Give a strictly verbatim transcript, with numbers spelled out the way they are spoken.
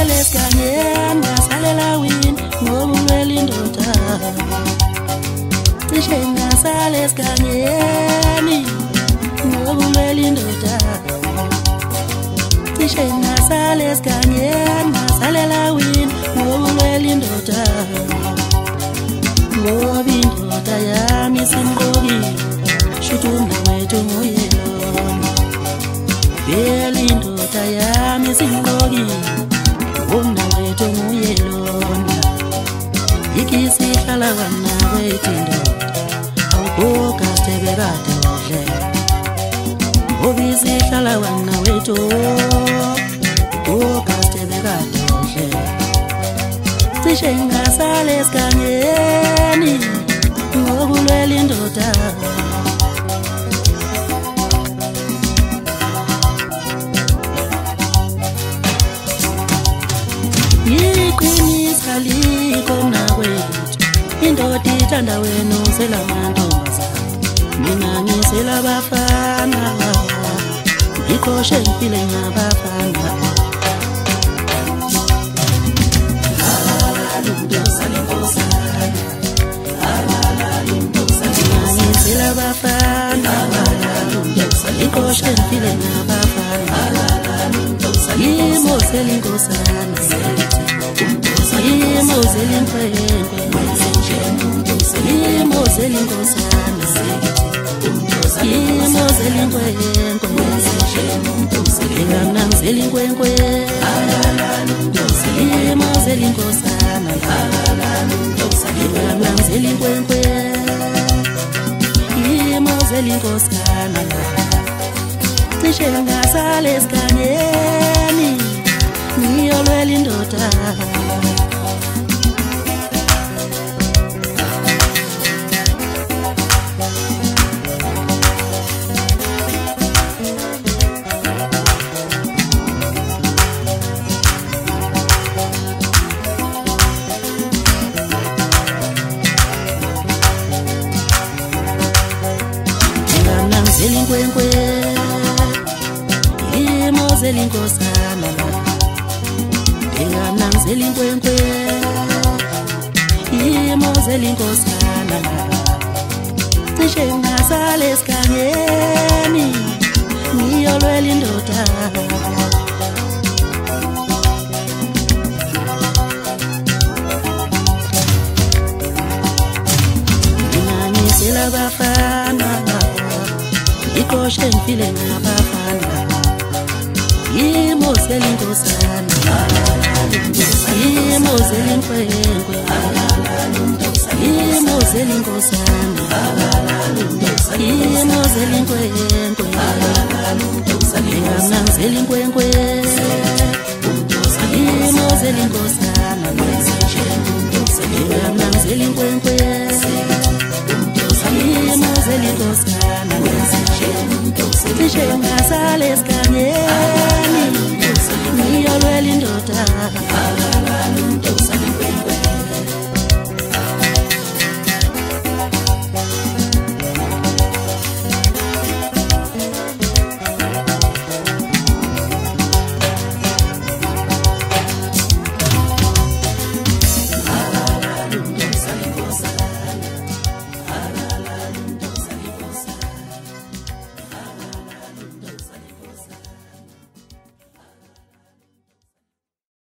ngasale esigangeni ngasalela wini ngoba ulwela indoda. Cishe ngasale esigangeni ngoba ulwela indoda. Cishe ngasale esigangeni ngasalela wini ngoba ulwela indoda. Ngoba indoda yami isimqokile shuthi umnawethu nguye lona. Vele indoda yami isimqokile umnawethu nguye lona. Ikisihlala kwamnawethu indoda awubuka sithebekade udle. Ngoba isihlala kwamnawethu awubuka sithebekade udle. Cishe ngasale esigangeni ngoba ulwela indoda. Iqinisa alikho mnakwethu, indoda ithanda wena uzela amantombazane. Mina ngisela abafana, ngikoshe ngifile ngabafana. Ngisela abafana, ngikoshe ngifile ngabafana. Yimozela inkosana, yimozela inkwenkwe, yimozela inkosana, yimozela inkwenkwe, ingamnamzela inkwenkwe, yimozela inkosana, ingamnamzela inkwenkwe, yimozela inkosana. Cishe ngasale esigangeni ngiyolwela indoda. Ingamnamzela inkwenkwe, yimozela inkosana. Ingamnamzela inkwenkwe, yimozela inkosana. Cishe ngasale esigangeni ngiyolwela indoda. Nginganisela abafana, ngikoshe ngifile ngabafana. Yimozela inkosana, yimozela inkwenkwe, yimozela inkosana, yimozela inkwenkwe, ingamnamzela inkwenkwe, yimozela inkosana, ingamnamzela inkwenkwe, yimozela inkosana. Cishe ngasale esigangeni ngiyolwela indoda.